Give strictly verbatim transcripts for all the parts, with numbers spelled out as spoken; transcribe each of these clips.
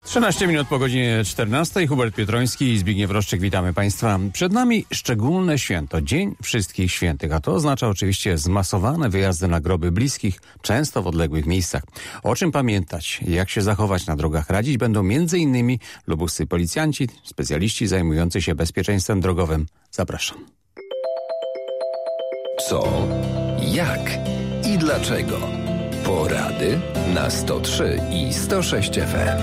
trzynaście minut po godzinie czternastej. Hubert Pietroński i Zbigniew Roszczyk. Witamy Państwa. Przed nami szczególne święto, Dzień Wszystkich Świętych, a to oznacza oczywiście zmasowane wyjazdy na groby bliskich, często w odległych miejscach. O czym pamiętać, jak się zachować na drogach, radzić będą między innymi lubuscy policjanci, specjaliści zajmujący się bezpieczeństwem drogowym. Zapraszam. Co, jak i dlaczego? Porady na sto trzy i sto sześć F M.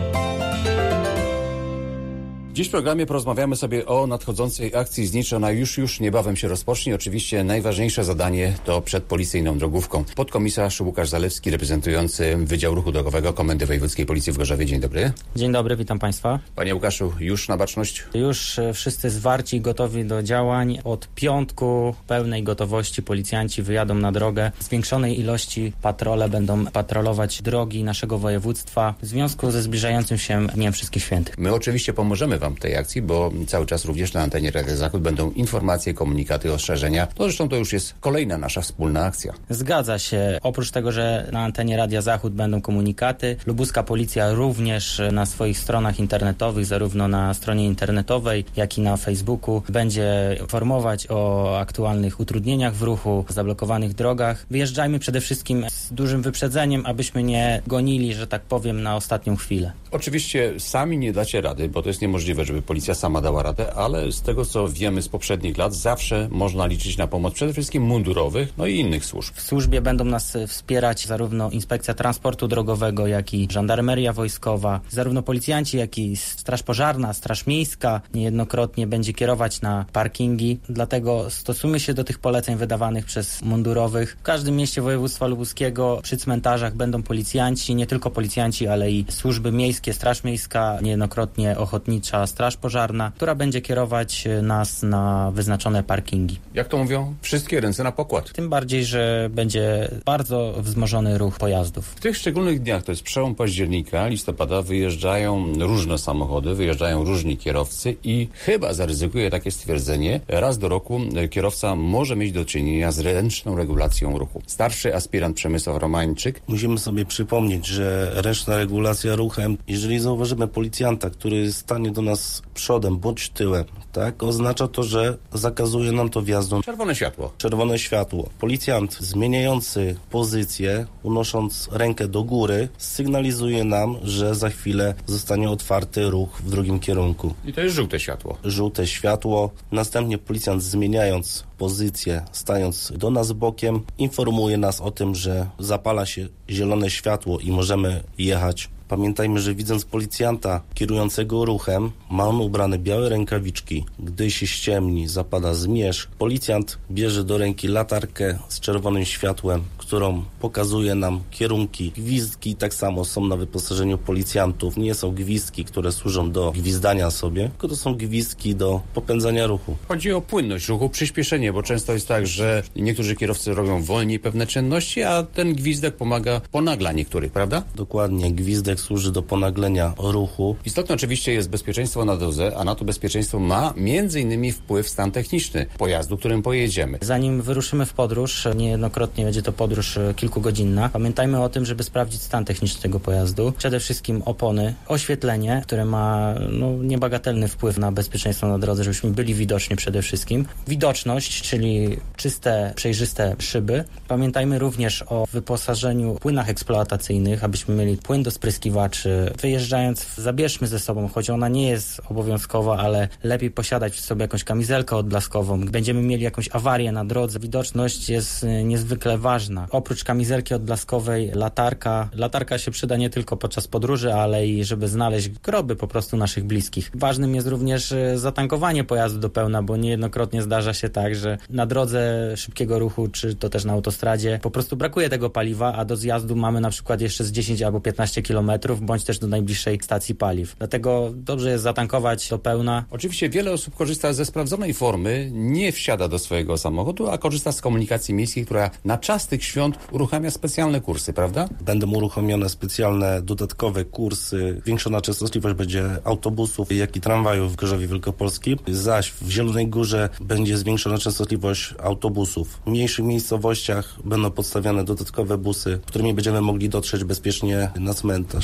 Dziś w programie porozmawiamy sobie o nadchodzącej akcji zniczy. Ona już, już niebawem się rozpocznie. Oczywiście najważniejsze zadanie to przed policyjną drogówką. Podkomisarz Łukasz Zalewski, reprezentujący Wydział Ruchu Drogowego Komendy Wojewódzkiej Policji w Gorzowie. Dzień dobry. Dzień dobry, witam Państwa. Panie Łukaszu, już na baczność? Już wszyscy zwarci i gotowi do działań. Od piątku pełnej gotowości policjanci wyjadą na drogę. W zwiększonej ilości patrole będą patrolować drogi naszego województwa w związku ze zbliżającym się Dniem Wszystkich Świętych. My oczywiście pomożemy Wam tej akcji, bo cały czas również na antenie Radia Zachód będą informacje, komunikaty, ostrzeżenia. To zresztą to już jest kolejna nasza wspólna akcja. Zgadza się. Oprócz tego, że na antenie Radia Zachód będą komunikaty, lubuska policja również na swoich stronach internetowych, zarówno na stronie internetowej, jak i na Facebooku, będzie informować o aktualnych utrudnieniach w ruchu, zablokowanych drogach. Wyjeżdżajmy przede wszystkim z dużym wyprzedzeniem, abyśmy nie gonili, że tak powiem, na ostatnią chwilę. Oczywiście sami nie dacie rady, bo to jest niemożliwe, żeby policja sama dała radę, ale z tego, co wiemy z poprzednich lat, zawsze można liczyć na pomoc przede wszystkim mundurowych, no i innych służb. W służbie będą nas wspierać zarówno Inspekcja Transportu Drogowego, jak i Żandarmeria Wojskowa, zarówno policjanci, jak i Straż Pożarna, Straż Miejska niejednokrotnie będzie kierować na parkingi, dlatego stosujmy się do tych poleceń wydawanych przez mundurowych. W każdym mieście województwa lubuskiego przy cmentarzach będą policjanci, nie tylko policjanci, ale i służby miejskie, Straż Miejska, niejednokrotnie Ochotnicza Straż Pożarna, która będzie kierować nas na wyznaczone parkingi. Jak to mówią? Wszystkie ręce na pokład. Tym bardziej, że będzie bardzo wzmożony ruch pojazdów. W tych szczególnych dniach, to jest przełom października, listopada, wyjeżdżają różne samochody, wyjeżdżają różni kierowcy i chyba zaryzykuję takie stwierdzenie, raz do roku kierowca może mieć do czynienia z ręczną regulacją ruchu. Starszy aspirant Przemysław Romańczyk. Musimy sobie przypomnieć, że ręczna regulacja ruchem, jeżeli zauważymy policjanta, który stanie do nas przodem bądź tyłem, tak, oznacza to, że zakazuje nam to wjazdu. Czerwone światło. Czerwone światło. Policjant zmieniający pozycję, unosząc rękę do góry, sygnalizuje nam, że za chwilę zostanie otwarty ruch w drugim kierunku. I to jest żółte światło. Żółte światło. Następnie policjant, zmieniając pozycję, stając do nas bokiem, informuje nas o tym, że zapala się zielone światło i możemy jechać. Pamiętajmy, że widząc policjanta kierującego ruchem, ma on ubrane białe rękawiczki. Gdy się ściemni, zapada zmierzch, policjant bierze do ręki latarkę z czerwonym światłem, którą pokazuje nam kierunki. Gwizdki tak samo są na wyposażeniu policjantów. Nie są gwizdki, które służą do gwizdania sobie, tylko to są gwizdki do popędzania ruchu. Chodzi o płynność ruchu, przyspieszenie, bo często jest tak, że niektórzy kierowcy robią wolniej pewne czynności, a ten gwizdek pomaga, ponagla niektórych, prawda? Dokładnie, gwizdek służy do ponaglenia ruchu. Istotne oczywiście jest bezpieczeństwo na drodze, a na to bezpieczeństwo ma między innymi wpływ stan techniczny pojazdu, którym pojedziemy. Zanim wyruszymy w podróż, niejednokrotnie będzie to podróż kilkugodzinna, pamiętajmy o tym, żeby sprawdzić stan techniczny tego pojazdu. Przede wszystkim opony, oświetlenie, które ma no, niebagatelny wpływ na bezpieczeństwo na drodze, żebyśmy byli widoczni przede wszystkim. Widoczność, czyli czyste, przejrzyste szyby. Pamiętajmy również o wyposażeniu w płynach eksploatacyjnych, abyśmy mieli płyn do spryskiwaczy. Wyjeżdżając, zabierzmy ze sobą, choć ona nie jest obowiązkowa, ale lepiej posiadać w sobie jakąś kamizelkę odblaskową. Będziemy mieli jakąś awarię na drodze. Widoczność jest niezwykle ważna. Oprócz kamizelki odblaskowej latarka. Latarka się przyda nie tylko podczas podróży, ale i żeby znaleźć groby po prostu naszych bliskich. Ważnym jest również zatankowanie pojazdu do pełna, bo niejednokrotnie zdarza się tak, że na drodze szybkiego ruchu, czy to też na autostradzie, po prostu brakuje tego paliwa, a do zjazdu mamy na przykład jeszcze z dziesięć albo piętnaście kilometrów, bądź też do najbliższej stacji paliw. Dlatego dobrze jest zatankować do pełna. Oczywiście wiele osób korzysta ze sprawdzonej formy, nie wsiada do swojego samochodu, a korzysta z komunikacji miejskiej, która na czas tych świąt uruchamia specjalne kursy, prawda? Będą uruchomione specjalne dodatkowe kursy. Zwiększona częstotliwość będzie autobusów, jak i tramwajów w Gorzowie Wielkopolskim. Zaś w Zielonej Górze będzie zwiększona częstotliwość autobusów. W mniejszych miejscowościach będą podstawiane dodatkowe busy, którymi będziemy mogli dotrzeć bezpiecznie na cmentarz.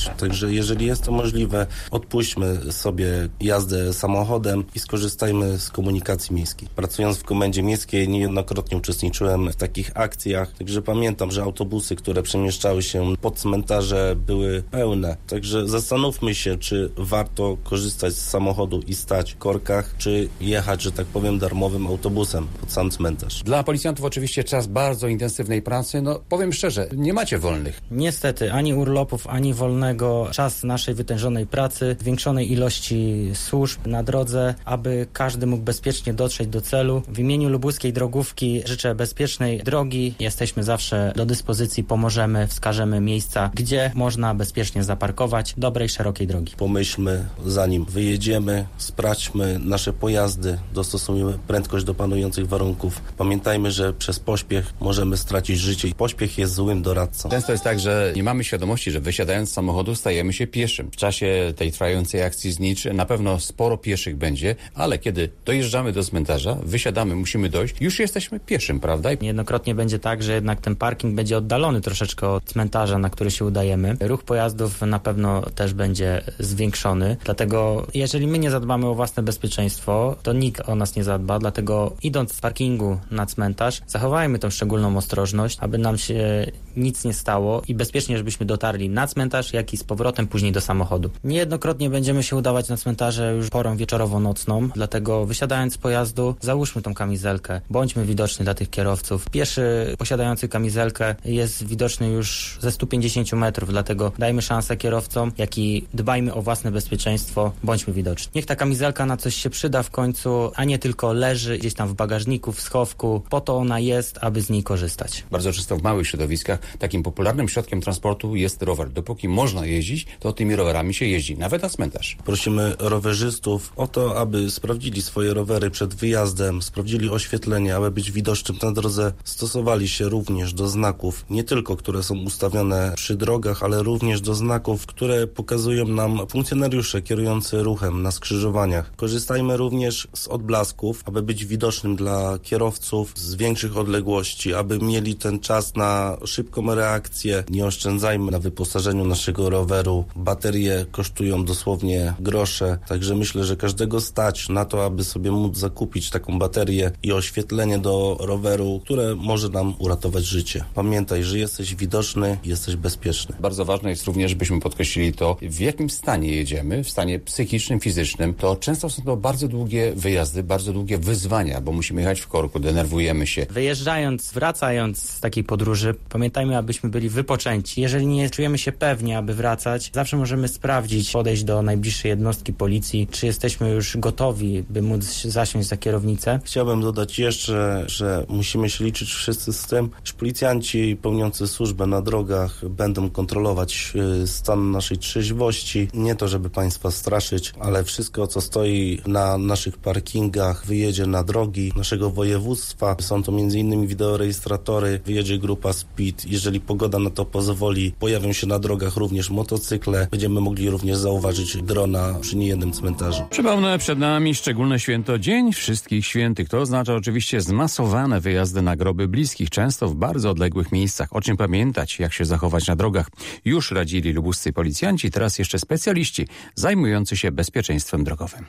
odpuścić. Także jeżeli jest to możliwe, odpuśćmy sobie jazdę samochodem i skorzystajmy z komunikacji miejskiej. Pracując w komendzie miejskiej niejednokrotnie uczestniczyłem w takich akcjach, także pamiętam, że autobusy, które przemieszczały się pod cmentarze, były pełne. Także zastanówmy się, czy warto korzystać z samochodu i stać w korkach, czy jechać, że tak powiem, darmowym autobusem pod sam cmentarz. Dla policjantów oczywiście czas bardzo intensywnej pracy. No powiem szczerze, nie macie wolnych. Niestety, ani urlopów, ani wolnego. Czas naszej wytężonej pracy, zwiększonej ilości służb na drodze, aby każdy mógł bezpiecznie dotrzeć do celu. W imieniu Lubuskiej Drogówki życzę bezpiecznej drogi. Jesteśmy zawsze do dyspozycji, pomożemy, wskażemy miejsca, gdzie można bezpiecznie zaparkować. Dobrej, szerokiej drogi. Pomyślmy, zanim wyjedziemy, sprawdźmy nasze pojazdy, dostosujmy prędkość do panujących warunków. Pamiętajmy, że przez pośpiech możemy stracić życie i pośpiech jest złym doradcą. Często jest tak, że nie mamy świadomości, że wysiadając z samochodu stajemy się pieszym. W czasie tej trwającej akcji znicz na pewno sporo pieszych będzie, ale kiedy dojeżdżamy do cmentarza, wysiadamy, musimy dojść, już jesteśmy pieszym, prawda? Niejednokrotnie będzie tak, że jednak ten parking będzie oddalony troszeczkę od cmentarza, na który się udajemy. Ruch pojazdów na pewno też będzie zwiększony, dlatego jeżeli my nie zadbamy o własne bezpieczeństwo, to nikt o nas nie zadba, dlatego idąc z parkingu na cmentarz, zachowajmy tą szczególną ostrożność, aby nam się nic nie stało i bezpiecznie, żebyśmy dotarli na cmentarz, jak i z powrotem później do samochodu. Niejednokrotnie będziemy się udawać na cmentarze już porą wieczorowo-nocną, dlatego wysiadając z pojazdu, załóżmy tą kamizelkę, bądźmy widoczni dla tych kierowców. Pieszy posiadający kamizelkę jest widoczny już ze stu pięćdziesięciu metrów, dlatego dajmy szansę kierowcom, jak i dbajmy o własne bezpieczeństwo, bądźmy widoczni. Niech ta kamizelka na coś się przyda w końcu, a nie tylko leży gdzieś tam w bagażniku, w schowku. Po to ona jest, aby z niej korzystać. Bardzo często w małych środowiskach takim popularnym środkiem transportu jest rower. Dopóki można jeździć, to tymi rowerami się jeździ, nawet na cmentarz. Prosimy rowerzystów o to, aby sprawdzili swoje rowery przed wyjazdem, sprawdzili oświetlenie, aby być widocznym na drodze, stosowali się również do znaków, nie tylko które są ustawione przy drogach, ale również do znaków, które pokazują nam funkcjonariusze kierujący ruchem na skrzyżowaniach. Korzystajmy również z odblasków, aby być widocznym dla kierowców z większych odległości, aby mieli ten czas na szybką reakcję. Nie oszczędzajmy na wyposażeniu naszego roweru. Baterie kosztują dosłownie grosze, także myślę, że każdego stać na to, aby sobie móc zakupić taką baterię i oświetlenie do roweru, które może nam uratować życie. Pamiętaj, że jesteś widoczny, jesteś bezpieczny. Bardzo ważne jest również, żebyśmy podkreślili to, w jakim stanie jedziemy, w stanie psychicznym, fizycznym. To często są to bardzo długie wyjazdy, bardzo długie wyzwania, bo musimy jechać w korku, denerwujemy się. Wyjeżdżając, wracając z takiej podróży, pamiętajmy, abyśmy byli wypoczęci. Jeżeli nie czujemy się pewnie, aby wracać, zawsze możemy sprawdzić, podejść do najbliższej jednostki policji, czy jesteśmy już gotowi, by móc zasiąść za kierownicę. Chciałbym dodać jeszcze, że musimy się liczyć wszyscy z tym, że policjanci pełniący służbę na drogach będą kontrolować stan naszej trzeźwości. Nie to, żeby państwa straszyć, ale wszystko, co stoi na naszych parkingach, wyjedzie na drogi naszego województwa. Są to między innymi wideorejestratory, wyjedzie grupa Speed. Jeżeli pogoda na to pozwoli, pojawią się na drogach również motocykle. Będziemy mogli również zauważyć drona przy niejednym cmentarzu. Przypomnę, przed nami szczególne święto Dzień Wszystkich Świętych. To oznacza oczywiście zmasowane wyjazdy na groby bliskich, często w bardzo odległych miejscach. O czym pamiętać, jak się zachować na drogach. Już radzili lubuscy policjanci, teraz jeszcze specjaliści zajmujący się bezpieczeństwem drogowym.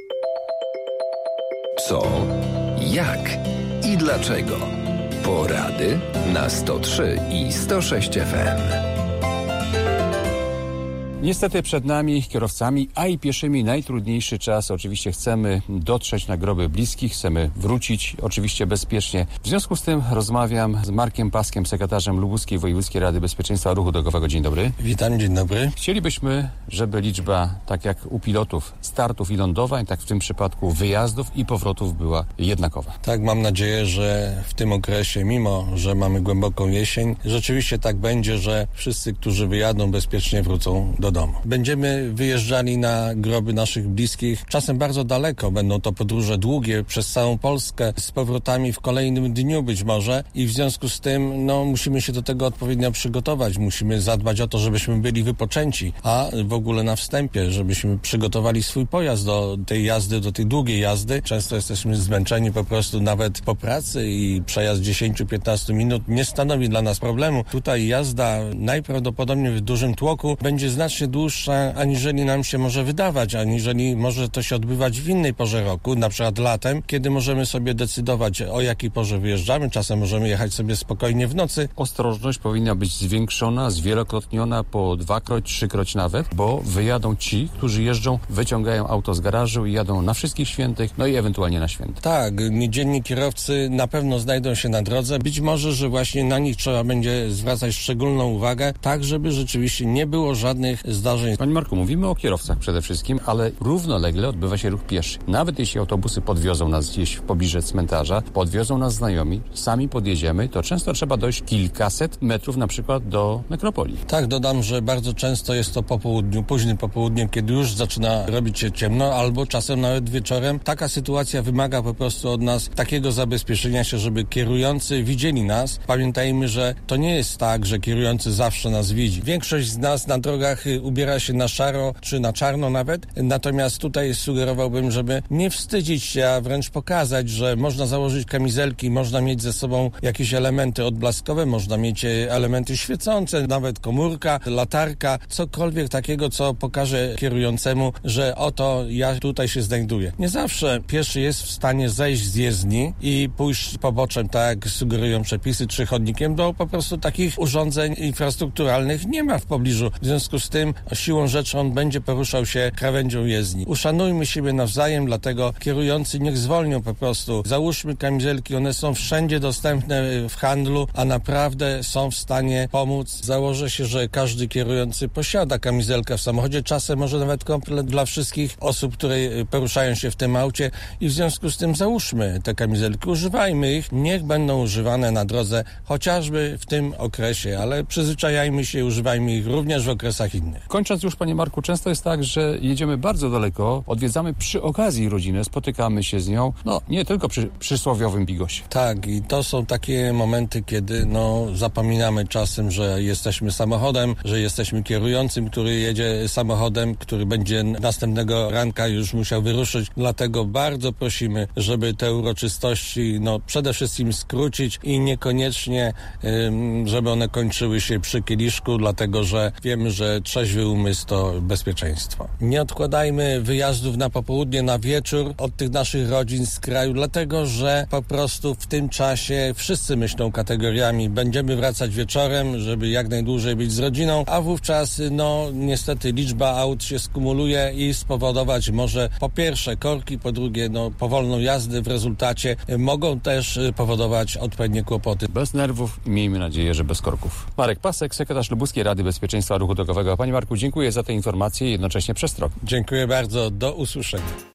Co, jak i dlaczego? Porady na sto trzy i sto sześć F M. Niestety przed nami, kierowcami, a i pieszymi, najtrudniejszy czas. Oczywiście chcemy dotrzeć na groby bliskich, chcemy wrócić oczywiście bezpiecznie. W związku z tym rozmawiam z Markiem Paskiem, sekretarzem Lubuskiej Wojewódzkiej Rady Bezpieczeństwa Ruchu Drogowego. Dzień dobry. Witam, dzień dobry. Chcielibyśmy, żeby liczba, tak jak u pilotów, startów i lądowań, tak w tym przypadku wyjazdów i powrotów była jednakowa. Tak, mam nadzieję, że w tym okresie, mimo że mamy głęboką jesień, rzeczywiście tak będzie, że wszyscy, którzy wyjadą, bezpiecznie wrócą do domu. Będziemy wyjeżdżali na groby naszych bliskich, czasem bardzo daleko, będą to podróże długie przez całą Polskę, z powrotami w kolejnym dniu być może i w związku z tym no, musimy się do tego odpowiednio przygotować, musimy zadbać o to, żebyśmy byli wypoczęci, a w ogóle na wstępie, żebyśmy przygotowali swój pojazd do tej jazdy, do tej długiej jazdy. Często jesteśmy zmęczeni po prostu nawet po pracy i przejazd dziesięć do piętnastu minut nie stanowi dla nas problemu. Tutaj jazda najprawdopodobniej w dużym tłoku będzie znacznie znacznie dłuższa, aniżeli nam się może wydawać, aniżeli może to się odbywać w innej porze roku, na przykład latem, kiedy możemy sobie decydować, o jakiej porze wyjeżdżamy. Czasem możemy jechać sobie spokojnie w nocy. Ostrożność powinna być zwiększona, zwielokrotniona, po dwakroć, trzykroć nawet, bo wyjadą ci, którzy jeżdżą, wyciągają auto z garażu i jadą na wszystkich świętych, no i ewentualnie na święta. Tak, niedzielni kierowcy na pewno znajdą się na drodze. Być może, że właśnie na nich trzeba będzie zwracać szczególną uwagę, tak żeby rzeczywiście nie było żadnych zdarzeń. Panie Marku, mówimy o kierowcach przede wszystkim, ale równolegle odbywa się ruch pieszy. Nawet jeśli autobusy podwiozą nas gdzieś w pobliżu cmentarza, podwiozą nas znajomi, sami podjedziemy, to często trzeba dojść kilkaset metrów na przykład do nekropolii. Tak, dodam, że bardzo często jest to po południu, późnym popołudniem, kiedy już zaczyna robić się ciemno, albo czasem nawet wieczorem. Taka sytuacja wymaga po prostu od nas takiego zabezpieczenia się, żeby kierujący widzieli nas. Pamiętajmy, że to nie jest tak, że kierujący zawsze nas widzi. Większość z nas na drogach ubiera się na szaro, czy na czarno nawet, natomiast tutaj sugerowałbym, żeby nie wstydzić się, a wręcz pokazać, że można założyć kamizelki, można mieć ze sobą jakieś elementy odblaskowe, można mieć elementy świecące, nawet komórka, latarka, cokolwiek takiego, co pokaże kierującemu, że oto ja tutaj się znajduję. Nie zawsze pieszy jest w stanie zejść z jezdni i pójść poboczem, tak jak sugerują przepisy, czy chodnikiem, bo po prostu takich urządzeń infrastrukturalnych nie ma w pobliżu. W związku z tym siłą rzeczy on będzie poruszał się krawędzią jezdni. Uszanujmy siebie nawzajem, dlatego kierujący niech zwolnią po prostu. Załóżmy kamizelki, one są wszędzie dostępne w handlu, a naprawdę są w stanie pomóc. Założę się, że każdy kierujący posiada kamizelkę w samochodzie, czasem może nawet komplet dla wszystkich osób, które poruszają się w tym aucie i w związku z tym załóżmy te kamizelki, używajmy ich, niech będą używane na drodze, chociażby w tym okresie, ale przyzwyczajajmy się i używajmy ich również w okresach innych. Kończąc już, panie Marku, często jest tak, że jedziemy bardzo daleko, odwiedzamy przy okazji rodzinę, spotykamy się z nią, no nie tylko przy przysłowiowym bigosie. Tak, i to są takie momenty, kiedy no zapominamy czasem, że jesteśmy samochodem, że jesteśmy kierującym, który jedzie samochodem, który będzie następnego ranka już musiał wyruszyć. Dlatego bardzo prosimy, żeby te uroczystości no przede wszystkim skrócić i niekoniecznie, ym, żeby one kończyły się przy kieliszku, dlatego że wiemy, że trzeźwy umysł to bezpieczeństwo. Nie odkładajmy wyjazdów na popołudnie, na wieczór od tych naszych rodzin z kraju, dlatego że po prostu w tym czasie wszyscy myślą kategoriami. Będziemy wracać wieczorem, żeby jak najdłużej być z rodziną, a wówczas no niestety liczba aut się skumuluje i spowodować może po pierwsze korki, po drugie no powolną jazdę, w rezultacie mogą też powodować odpowiednie kłopoty. Bez nerwów i miejmy nadzieję, że bez korków. Marek Pasek, sekretarz Lubuskiej Rady Bezpieczeństwa Ruchu Drogowego. Panie Marku, dziękuję za te informacje i jednocześnie przestrogi. Dziękuję bardzo. Do usłyszenia.